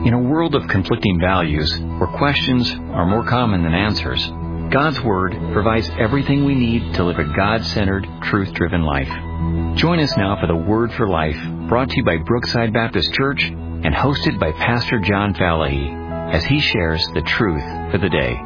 In a world of conflicting values, where questions are more common than answers, God's Word provides everything we need to live a God-centered, truth-driven life. Join us now for the Word for Life, brought to you by Brookside Baptist Church and hosted by Pastor John Fallahy, as he shares the truth for the day.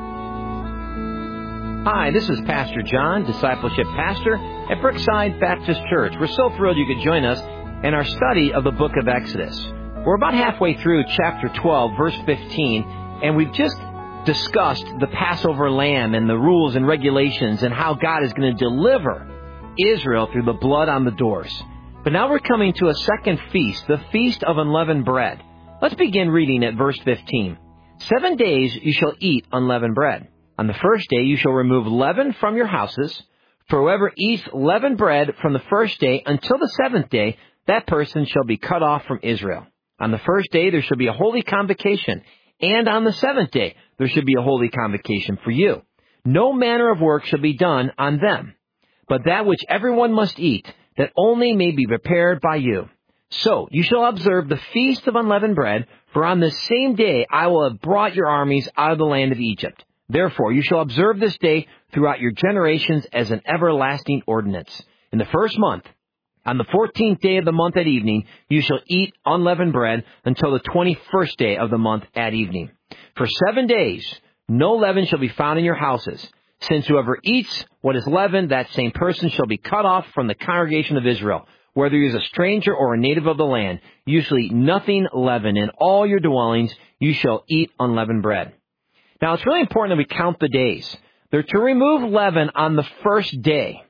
Hi, this is Pastor John, Discipleship Pastor at Brookside Baptist Church. We're so thrilled you could join us in our study of the book of Exodus. We're about halfway through chapter 12, verse 15, and we've just discussed the Passover lamb and the rules and regulations and how God is going to deliver Israel through the blood on the doors. But now we're coming to a second feast, the Feast of Unleavened Bread. Let's begin reading at verse 15. 7 days you shall eat unleavened bread. On the first day you shall remove leaven from your houses. For whoever eats leavened bread from the first day until the seventh day, that person shall be cut off from Israel. On the first day there shall be a holy convocation, and on the seventh day there shall be a holy convocation for you. No manner of work shall be done on them, but that which everyone must eat, that only may be prepared by you. So you shall observe the feast of unleavened bread, for on this same day I will have brought your armies out of the land of Egypt. Therefore you shall observe this day throughout your generations as an everlasting ordinance. In the first month, on the 14th day of the month at evening, you shall eat unleavened bread until the 21st day of the month at evening. For 7 days, no leaven shall be found in your houses. Since whoever eats what is leavened, that same person shall be cut off from the congregation of Israel. Whether he is a stranger or a native of the land, you shall eat nothing leavened. In all your dwellings, you shall eat unleavened bread. Now, it's really important that we count the days. They're to remove leaven on the first day.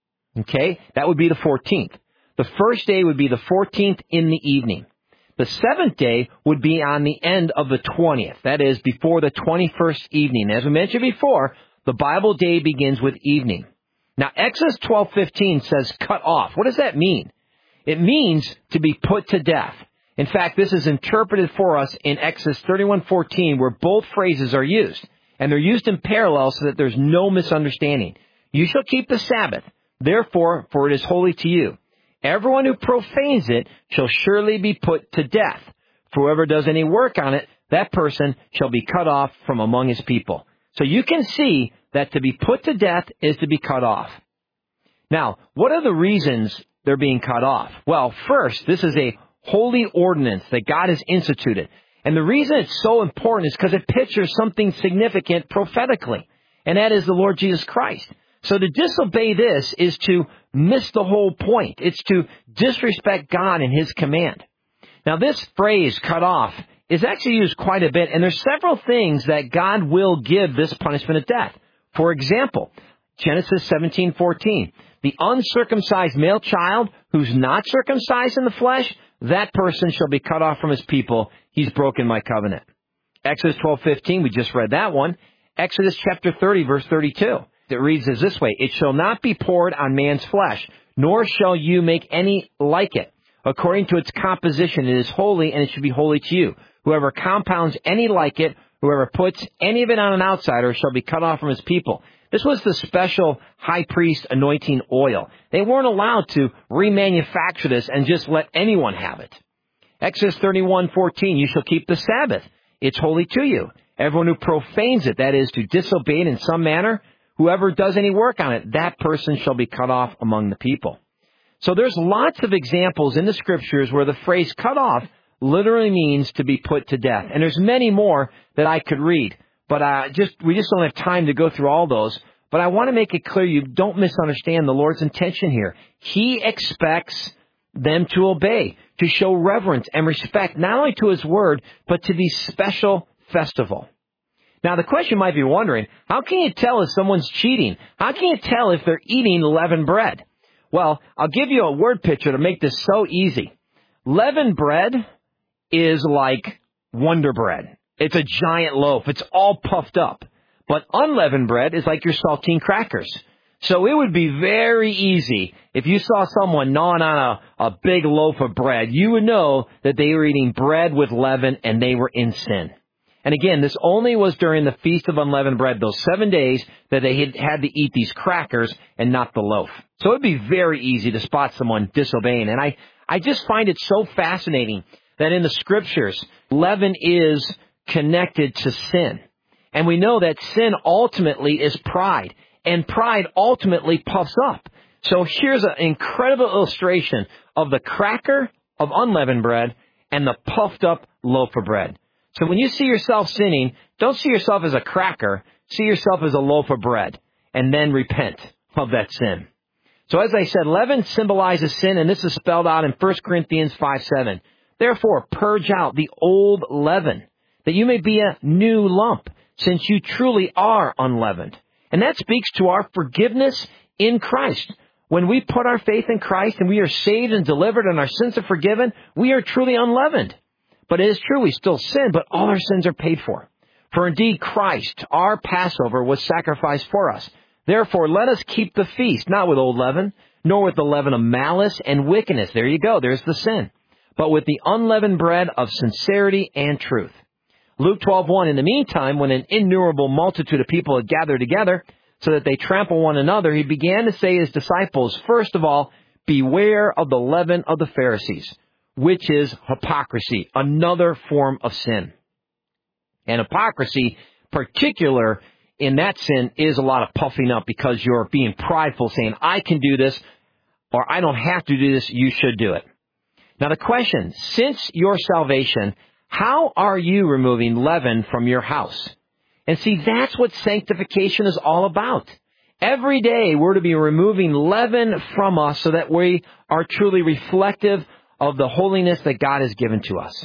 Okay? That would be the 14th. The first day would be the 14th in the evening. The seventh day would be on the end of the 20th. That is, before the 21st evening. As we mentioned before, the Bible day begins with evening. Now, Exodus 12:15 says cut off. What does that mean? It means to be put to death. In fact, this is interpreted for us in Exodus 31:14, where both phrases are used. And they're used in parallel so that there's no misunderstanding. You shall keep the Sabbath, therefore, for it is holy to you. Everyone who profanes it shall surely be put to death. For whoever does any work on it, that person shall be cut off from among his people. So you can see that to be put to death is to be cut off. Now, what are the reasons they're being cut off? Well, first, this is a holy ordinance that God has instituted. And the reason it's so important is because it pictures something significant prophetically, and that is the Lord Jesus Christ. So to disobey this is to miss the whole point. It's to disrespect God and His command. Now, this phrase, cut off, is actually used quite a bit, and there's several things that God will give this punishment of death. For example, Genesis 17:14, the uncircumcised male child who's not circumcised in the flesh, that person shall be cut off from his people. He's broken my covenant. Exodus 12:15, we just read that one. Exodus chapter 30, verse 32. It reads as this way, it shall not be poured on man's flesh, nor shall you make any like it. According to its composition, it is holy, and it should be holy to you. Whoever compounds any like it, whoever puts any of it on an outsider, shall be cut off from his people. This was the special high priest anointing oil. They weren't allowed to remanufacture this and just let anyone have it. Exodus 31:14, you shall keep the Sabbath. It's holy to you. Everyone who profanes it, that is, to disobey it in some manner, whoever does any work on it, that person shall be cut off among the people. So there's lots of examples in the Scriptures where the phrase cut off literally means to be put to death. And there's many more that I could read, but we just don't have time to go through all those. But I want to make it clear you don't misunderstand the Lord's intention here. He expects them to obey, to show reverence and respect not only to His word, but to the special festival. Now, the question might be wondering, how can you tell if someone's cheating? How can you tell if they're eating leavened bread? Well, I'll give you a word picture to make this so easy. Leavened bread is like Wonder Bread. It's a giant loaf. It's all puffed up. But unleavened bread is like your saltine crackers. So it would be very easy if you saw someone gnawing on a big loaf of bread, you would know that they were eating bread with leaven and they were in sin. And again, this only was during the Feast of Unleavened Bread, those 7 days that they had to eat these crackers and not the loaf. So it would be very easy to spot someone disobeying. And I just find it so fascinating that in the Scriptures, leaven is connected to sin. And we know that sin ultimately is pride, and pride ultimately puffs up. So here's an incredible illustration of the cracker of unleavened bread and the puffed up loaf of bread. So when you see yourself sinning, don't see yourself as a cracker, see yourself as a loaf of bread, and then repent of that sin. So as I said, leaven symbolizes sin, and this is spelled out in 1 Corinthians 5:7. Therefore, purge out the old leaven, that you may be a new lump, since you truly are unleavened. And that speaks to our forgiveness in Christ. When we put our faith in Christ and we are saved and delivered and our sins are forgiven, we are truly unleavened. But it is true, we still sin, but all our sins are paid for. For indeed Christ, our Passover, was sacrificed for us. Therefore, let us keep the feast, not with old leaven, nor with the leaven of malice and wickedness. There you go, there's the sin. But with the unleavened bread of sincerity and truth. Luke 12:1, in the meantime, when an innumerable multitude of people had gathered together, so that they trample one another, he began to say to his disciples, first of all, beware of the leaven of the Pharisees, which is hypocrisy, another form of sin. And hypocrisy, particular in that sin, is a lot of puffing up because you're being prideful, saying, I can do this, or I don't have to do this, you should do it. Now the question, since your salvation, how are you removing leaven from your house? And see, that's what sanctification is all about. Every day we're to be removing leaven from us so that we are truly reflective of the holiness that God has given to us.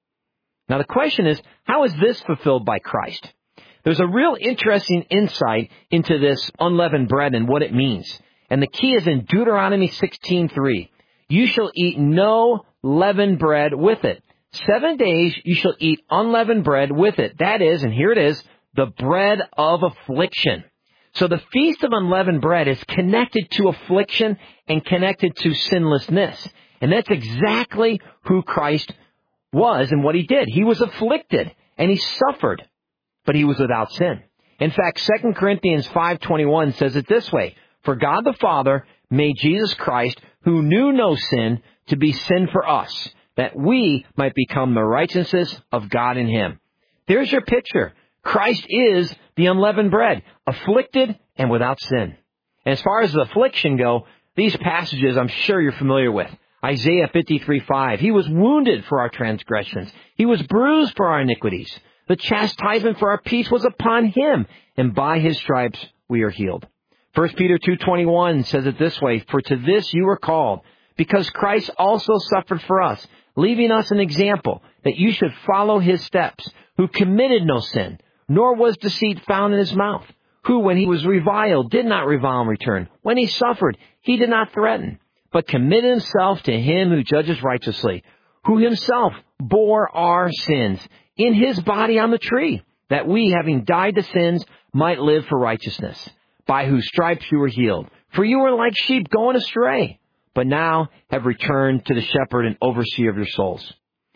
Now the question is, how is this fulfilled by Christ? There's a real interesting insight into this unleavened bread and what it means. And the key is in Deuteronomy 16:3. You shall eat no leavened bread with it. 7 days you shall eat unleavened bread with it. That is, and here it is, the bread of affliction. So the Feast of Unleavened Bread is connected to affliction and connected to sinlessness. And that's exactly who Christ was and what he did. He was afflicted and he suffered, but he was without sin. In fact, 2 Corinthians 5:21 says it this way, for God the Father made Jesus Christ, who knew no sin, to be sin for us, that we might become the righteousness of God in him. There's your picture. Christ is the unleavened bread, afflicted and without sin. And as far as the affliction go, these passages I'm sure you're familiar with. Isaiah 53:5, he was wounded for our transgressions. He was bruised for our iniquities. The chastisement for our peace was upon him, and by his stripes we are healed. 1 Peter 2:21 says it this way, for to this you were called, because Christ also suffered for us, leaving us an example, that you should follow his steps, who committed no sin, nor was deceit found in his mouth, who, when he was reviled, did not revile in return. When he suffered, he did not threaten, but committed himself to him who judges righteously, who himself bore our sins in his body on the tree, that we, having died to sins, might live for righteousness, by whose stripes you were healed. For you were like sheep going astray, but now have returned to the shepherd and overseer of your souls.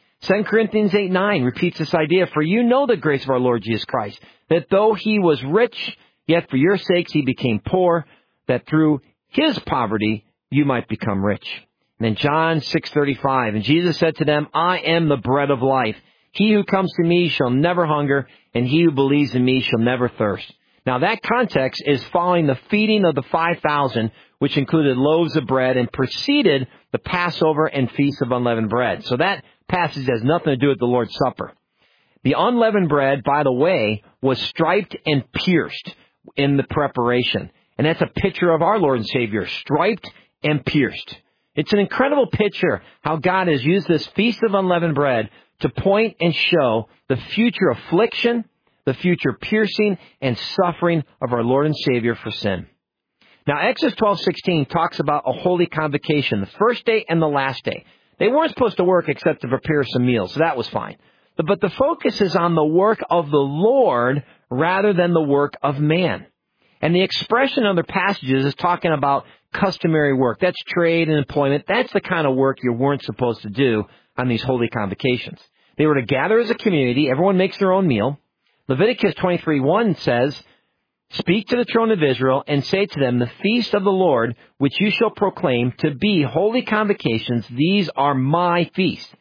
2 Corinthians 8:9 repeats this idea, for you know the grace of our Lord Jesus Christ, that though he was rich, yet for your sakes he became poor, that through his poverty you might become rich. And then John 6:35, and Jesus said to them, I am the bread of life. He who comes to me shall never hunger, and he who believes in me shall never thirst. Now that context is following the feeding of the 5,000, which included loaves of bread and preceded the Passover and Feast of Unleavened Bread. So that passage has nothing to do with the Lord's Supper. The unleavened bread, by the way, was striped and pierced in the preparation. And that's a picture of our Lord and Savior, striped and pierced. It's an incredible picture how God has used this Feast of Unleavened Bread to point and show the future affliction, the future piercing and suffering of our Lord and Savior for sin. Now, Exodus 12:16 talks about a holy convocation, the first day and the last day. They weren't supposed to work except to prepare some meals, so that was fine. But the focus is on the work of the Lord rather than the work of man. And the expression in other passages is talking about customary work. That's trade and employment. That's the kind of work you weren't supposed to do on these holy convocations. They were to gather as a community. Everyone makes their own meal. Leviticus 23:1 says, speak to the children of Israel and say to them, the feast of the Lord, which you shall proclaim to be holy convocations, these are my feasts.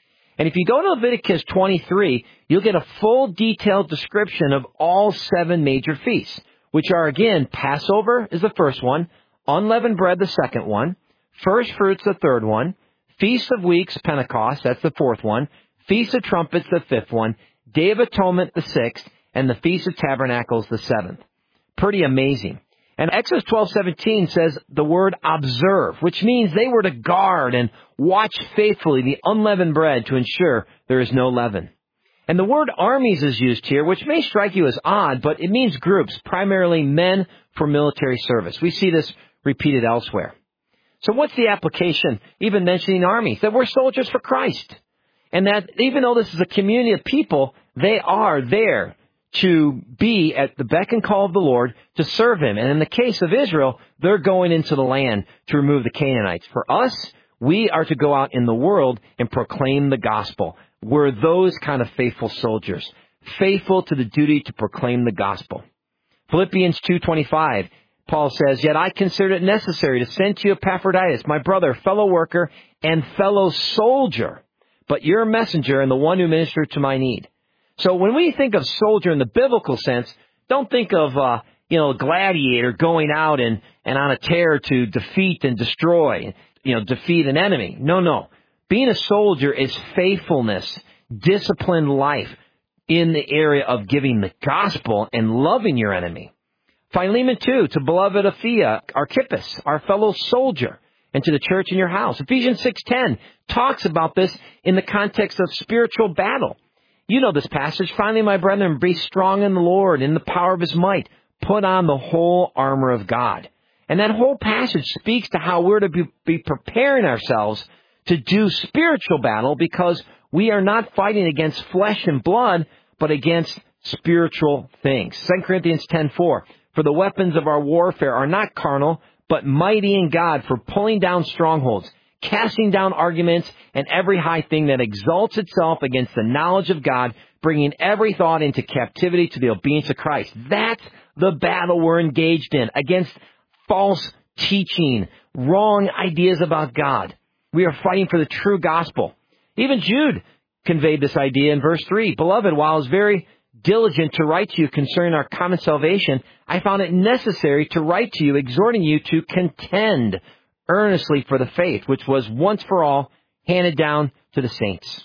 And if you go to Leviticus 23, you'll get a full detailed description of all 7 major feasts, which are, again, Passover is the first one, unleavened bread the second one, first fruits the third one, Feast of Weeks, Pentecost, that's the fourth one, Feast of Trumpets the fifth one, Day of Atonement the sixth, and the Feast of Tabernacles the seventh. Pretty amazing. And Exodus 12:17 says the word observe, which means they were to guard and watch faithfully the unleavened bread to ensure there is no leaven. And the word armies is used here, which may strike you as odd, but it means groups, primarily men for military service. We see this repeated elsewhere. So what's the application, even mentioning armies? That we're soldiers for Christ. And that even though this is a community of people, they are there to be at the beck and call of the Lord to serve Him. And in the case of Israel, they're going into the land to remove the Canaanites. For us, we are to go out in the world and proclaim the gospel. We're those kind of faithful soldiers, faithful to the duty to proclaim the gospel. Philippians 2:25, Paul says, "Yet I consider it necessary to send to you Epaphroditus, my brother, fellow worker, and fellow soldier, but your messenger and the one who ministered to my need." So when we think of soldier in the biblical sense, don't think of, a gladiator going out and on a tear to defeat and destroy, defeat an enemy. No. Being a soldier is faithfulness, disciplined life in the area of giving the gospel and loving your enemy. Philemon 2, to beloved Archippus, our fellow soldier, and to the church in your house. Ephesians 6:10 talks about this in the context of spiritual battle. You know this passage. "Finally, my brethren, be strong in the Lord, in the power of His might. Put on the whole armor of God." And that whole passage speaks to how we're to be preparing ourselves to do spiritual battle, because we are not fighting against flesh and blood, but against spiritual things. 2 Corinthians 10:4, "For the weapons of our warfare are not carnal, but mighty in God for pulling down strongholds, casting down arguments and every high thing that exalts itself against the knowledge of God, bringing every thought into captivity to the obedience of Christ." That's the battle we're engaged in, against false teaching, wrong ideas about God. We are fighting for the true gospel. Even Jude conveyed this idea in verse 3. "Beloved, while I was very diligent to write to you concerning our common salvation, I found it necessary to write to you, exhorting you to contend earnestly for the faith, which was once for all handed down to the saints."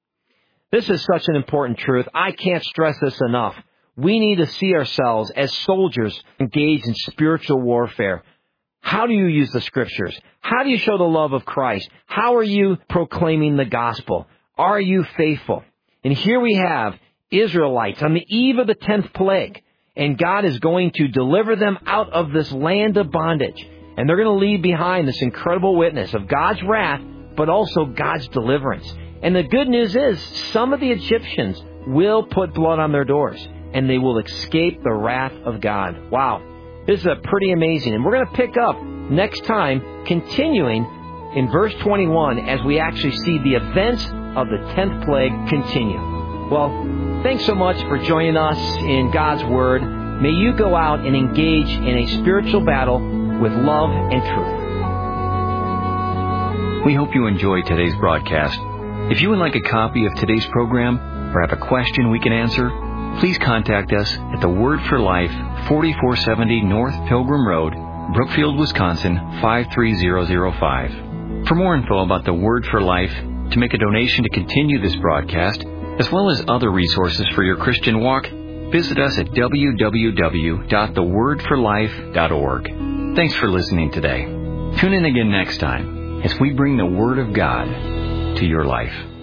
This is such an important truth. I can't stress this enough. We need to see ourselves as soldiers engaged in spiritual warfare. How do you use the Scriptures? How do you show the love of Christ? How are you proclaiming the gospel? Are you faithful? And here we have Israelites on the eve of the 10th plague, and God is going to deliver them out of this land of bondage. And they're going to leave behind this incredible witness of God's wrath, but also God's deliverance. And the good news is, some of the Egyptians will put blood on their doors, and they will escape the wrath of God. Wow. This is pretty amazing. And we're going to pick up next time, continuing in verse 21, as we actually see the events of the 10th plague continue. Well, thanks so much for joining us in God's Word. May you go out and engage in a spiritual battle with love and truth. We hope you enjoyed today's broadcast. If you would like a copy of today's program or have a question we can answer, please contact us at the Word for Life, 4470 North Pilgrim Road, Brookfield, Wisconsin, 53005. For more info about the Word for Life, to make a donation to continue this broadcast, as well as other resources for your Christian walk, visit us at www.thewordforlife.org. Thanks for listening today. Tune in again next time as we bring the Word of God to your life.